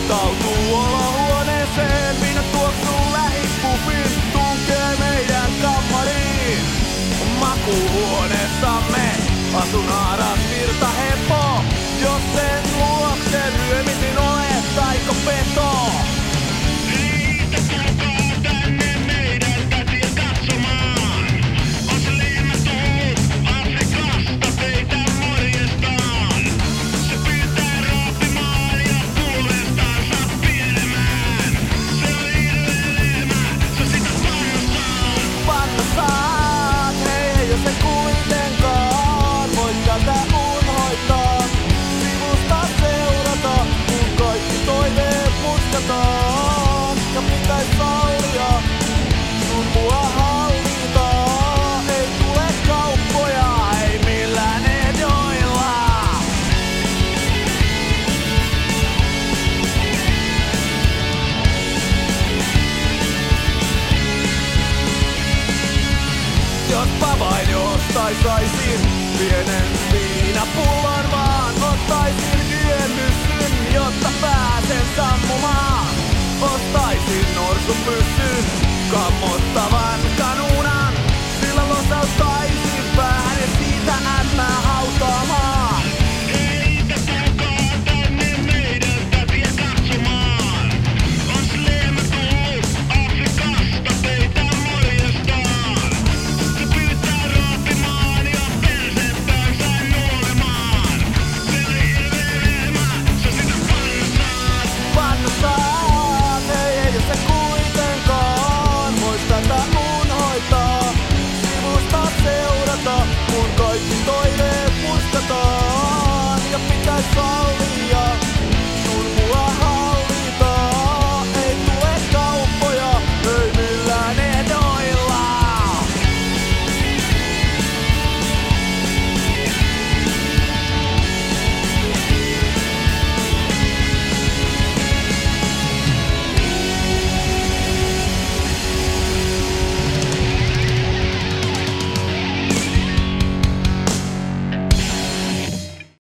Rantautuu olohuoneeseen, viinat tuoksuu lähipubiin, tunkee meidän kammariin. Makuuhuoneessamme asun haaras virta hepo, jos sen luokse ryömitin ole taiko peto. Ja pitäis sallia sun mua hallita. Ei tule kauppoja, ei millään ehdoilla. Jospa vain jostain saisin pienen viinapullon, vaan ottaisin yömyssyn, jotta pääsen sammumaan. Ostaisin norsupyssyn kammottavan